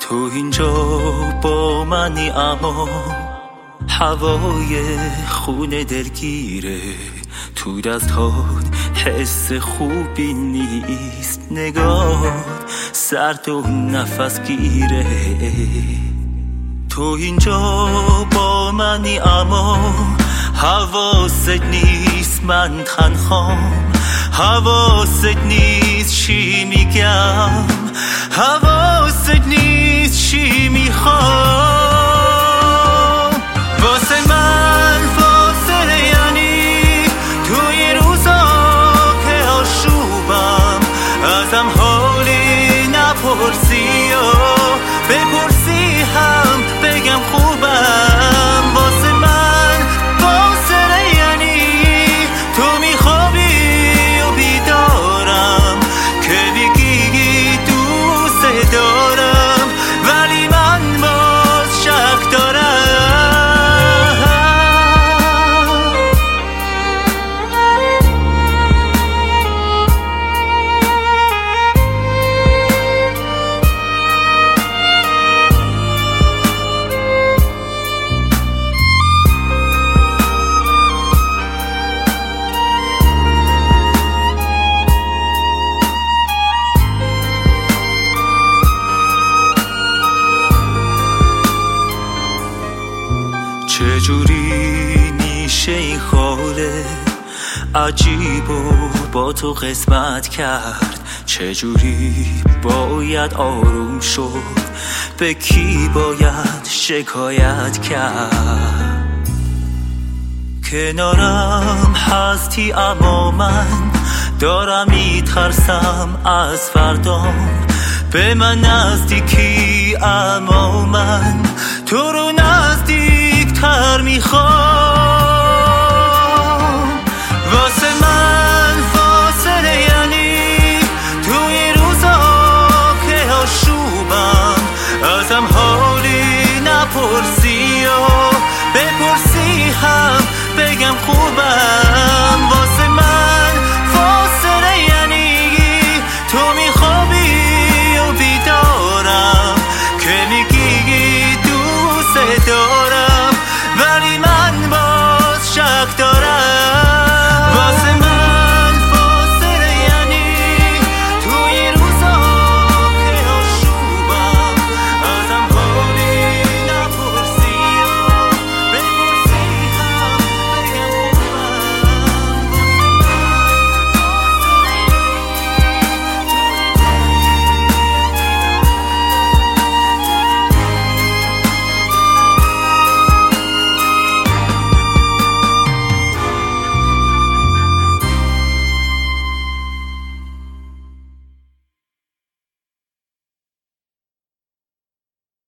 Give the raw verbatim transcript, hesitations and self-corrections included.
تو اینجا با منی اما هوای خونه دلگیره، تو دستات حس خوبی نیست، نگاه سرد و نفس گیره. تو اینجا با منی اما حواست نیست من تنهام، حواست نیست چی میگم، حواست نیست چی میخوام. واسه من فاصله یعنی توی روزا که آشوبم ازم حالی نپرسی و بپرسی هم بگم خوبم. واسه من فاصله یعنی تو میخوابی و بیدارم که بگی دوست دارم ولی من باز شک دارم. چجوری میشه این حاله عجیب و با تو قسمت کرد، چجوری باید آروم شد، به کی باید شکایت کرد. کنارم هستی اما من دارم میترسم از فردام، به من نزدیکی اما من تو رو نزدیک تر میخوام.